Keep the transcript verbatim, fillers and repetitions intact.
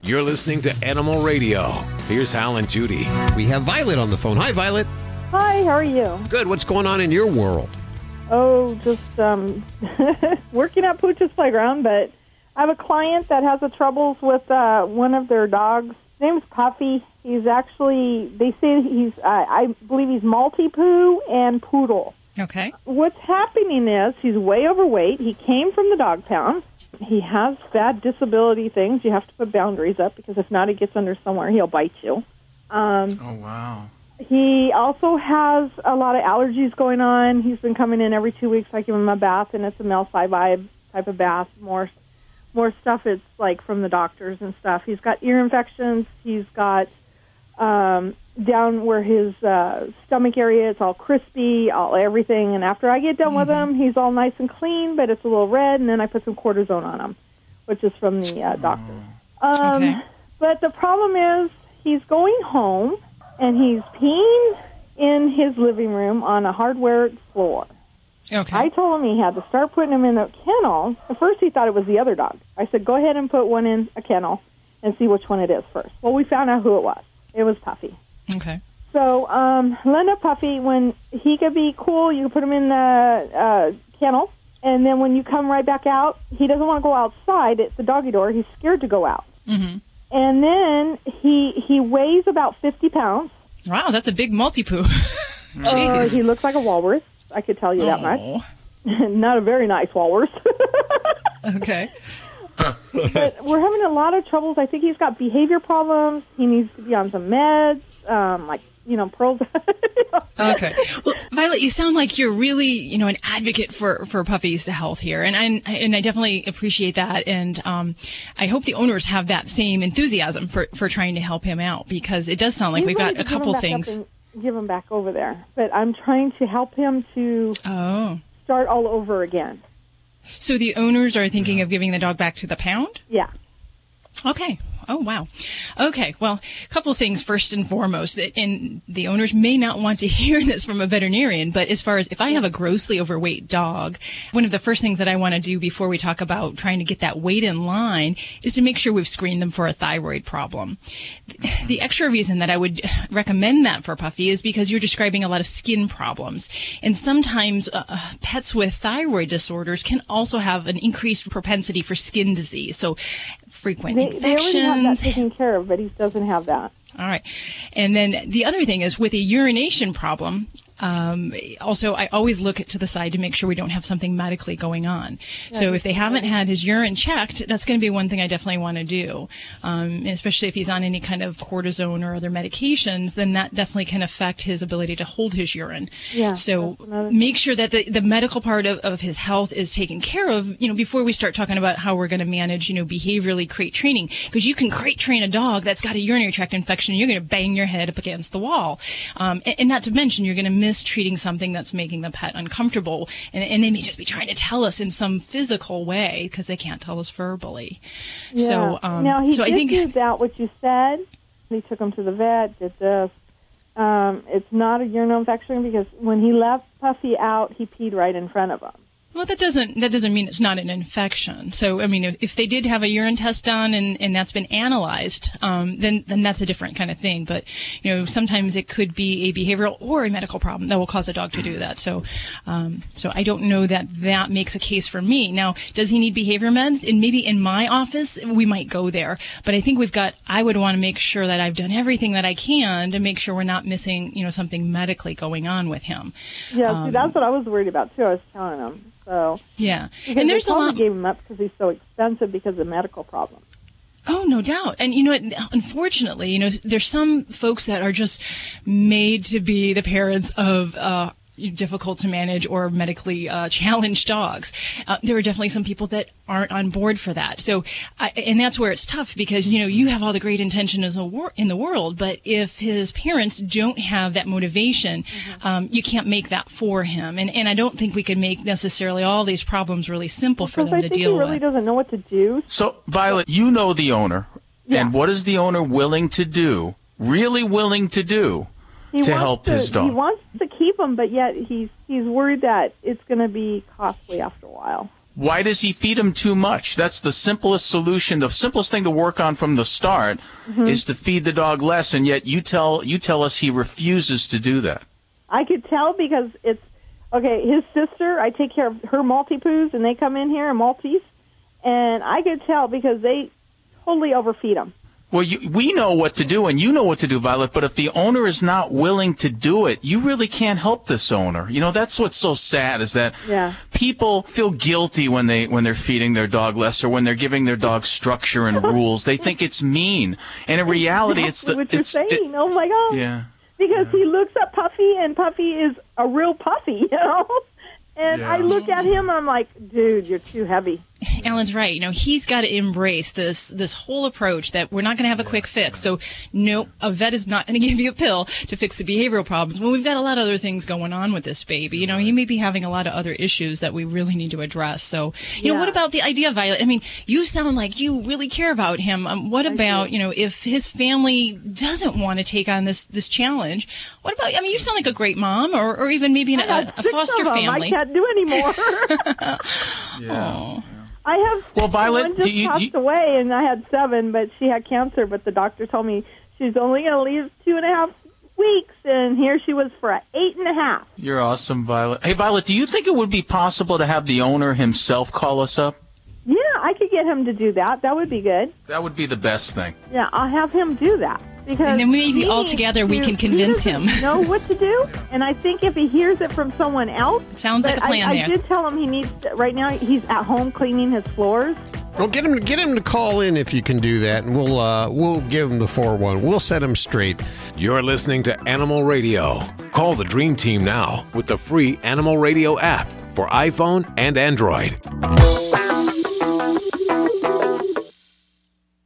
You're listening to Animal Radio. Here's Hal and Judy. We have Violet on the phone. Hi, Violet. Hi, how are you? Good. What's going on in your world? Oh, just um, working at Pooch's Playground, but I have a client that has a troubles with uh, one of their dogs. His name's Puffy. He's actually, they say he's, uh, I believe he's Maltipoo and Poodle. Okay. What's happening is he's way overweight. He came from the dog pound. He has bad disability things. You have to put boundaries up because if not, he gets under somewhere, he'll bite you. Um, oh, wow. He also has a lot of allergies going on. He's been coming in every two weeks. I give him a bath, and it's a Mel-Fi vibe type of bath. More more stuff it's like from the doctors and stuff. He's got ear infections. He's got um, down where his uh, stomach area, it's all crispy, all everything. And after I get done mm-hmm. with him, he's all nice and clean, but it's a little red, and then I put some cortisone on him, which is from the uh, doctor. Um, okay. But the problem is he's going home, and he's peeing in his living room on a hardware floor. Okay. I told him he had to start putting him in a kennel. At first he thought it was the other dog. I said, go ahead and put one in a kennel and see which one it is first. Well, we found out who it was. It was Puffy. Okay. So, um, Linda Puffy, when he could be cool, you can put him in the uh, kennel, and then when you come right back out, he doesn't want to go outside at the doggy door. He's scared to go out. Mm-hmm. And then he he weighs about fifty pounds. Wow, that's a big Maltipoo. uh, he looks like a walrus. I could tell you that oh. much. Not a very nice walrus. Okay. But we're having a lot of troubles. I think he's got behavior problems. He needs to be on some meds, um, like, you know, pearls. Okay. Well, Violet, you sound like you're really, you know, an advocate for, for puppies' health here. And I, and I definitely appreciate that. And um, I hope the owners have that same enthusiasm for, for trying to help him out, because it does sound like He's we've got a couple things. Give him back over there. But I'm trying to help him to oh. start all over again. So the owners are thinking of giving the dog back to the pound? Yeah. Okay. Oh, wow. Okay. Well, a couple of things first and foremost, that, and the owners may not want to hear this from a veterinarian, but as far as if I have a grossly overweight dog, one of the first things that I want to do before we talk about trying to get that weight in line is to make sure we've screened them for a thyroid problem. The extra reason that I would recommend that for Puffy is because you're describing a lot of skin problems. And sometimes uh, pets with thyroid disorders can also have an increased propensity for skin disease. So frequent they, infections. They already have that taken care of, but he doesn't have that. All right. And then the other thing is with a urination problem, um, also I always look to the side to make sure we don't have something medically going on. Yeah, so if they haven't had his urine checked, that's going to be one thing I definitely want to do. Um, especially if he's on any kind of cortisone or other medications, then that definitely can affect his ability to hold his urine. Yeah, so make sure that the, the medical part of, of his health is taken care of, you know, before we start talking about how we're going to manage, you know, behaviorally crate training. Because you can crate train a dog that's got a urinary tract infection, you're going to bang your head up against the wall. Um, and, and not to mention, you're going to miss treating something that's making the pet uncomfortable. And, and they may just be trying to tell us in some physical way because they can't tell us verbally. Yeah. So, um, now, he so did I think do that, what you said. He took him to the vet, did this. Um, it's not a urinary infection because when he left Puffy out, he peed right in front of him. Well, that doesn't that doesn't mean it's not an infection. So, I mean, if, if they did have a urine test done and, and that's been analyzed, um, then then that's a different kind of thing. But, you know, sometimes it could be a behavioral or a medical problem that will cause a dog to do that. So, um, so I don't know that that makes a case for me. Now, does he need behavior meds? And maybe in my office, we might go there. But I think we've got, I would want to make sure that I've done everything that I can to make sure we're not missing, you know, something medically going on with him. Yeah, um, see, that's what I was worried about, too. I was telling him. So, yeah, because and there's they a lot. Gave him up because he's so expensive because of medical problems. Oh, no doubt. And, you know, unfortunately, you know, there's some folks that are just made to be the parents of uh difficult to manage or medically uh, challenged dogs. Uh, there are definitely some people that aren't on board for that. So, I, and that's where it's tough because, you know, you have all the great intention as a wor- in the world, but if his parents don't have that motivation, mm-hmm. um, you can't make that for him. And, and I don't think we can make necessarily all these problems really simple for them I to think deal he really with. doesn't know what to do. So, Violet, you know the owner. Yeah. And what is the owner willing to do, really willing to do, He to wants help to, his dog? He wants to keep him, but yet he's he's worried that it's going to be costly after a while. Why does he feed him too much? That's the simplest solution. The simplest thing to work on from the start mm-hmm. is to feed the dog less, and yet you tell you tell us he refuses to do that. I could tell because it's, okay, his sister, I take care of her Maltipoos, and they come in here, Maltese, and I could tell because they totally overfeed him. Well, you, we know what to do, and you know what to do, Violet, but if the owner is not willing to do it, you really can't help this owner. You know, that's what's so sad is that yeah. people feel guilty when, they, when they're feeding their dog less or when they're giving their dog structure and rules. They think it's mean. And in reality, it's the... what you're it's, saying. It, oh, my God. Yeah. Because yeah. he looks at Puffy, and Puffy is a real puppy, you know? And yeah. I look at him, and I'm like, dude, you're too heavy. Alan's right. You know, he's got to embrace this this whole approach that we're not going to have a quick fix. So, no, a vet is not going to give you a pill to fix the behavioral problems. Well, we've got a lot of other things going on with this baby. You know, he may be having a lot of other issues that we really need to address. So, you yeah. know, what about the idea, Violet? I mean, you sound like you really care about him. Um, what about, you know, if his family doesn't want to take on this this challenge? What about, I mean, you sound like a great mom, or, or even maybe in a, a foster family. I can't do anymore. yeah. I have well, Violet, one just do you, passed do you... away, and I had seven, but she had cancer. But the doctor told me she's only going to leave two and a half weeks, and here she was for eight and a half. You're awesome, Violet. Hey, Violet, do you think it would be possible to have the owner himself call us up? Yeah, I could get him to do that. That would be good. That would be the best thing. Yeah, I'll have him do that. Because and then maybe all together we can convince him. Know what to do, and I think if he hears it from someone else, sounds like a plan. I, there. I did tell him he needs to, right now. He's at home cleaning his floors. Well, get him get him to call in if you can do that, and we'll uh, we'll give him the four one. We'll set him straight. You're listening to Animal Radio. Call the Dream Team now with the free Animal Radio app for iPhone and Android.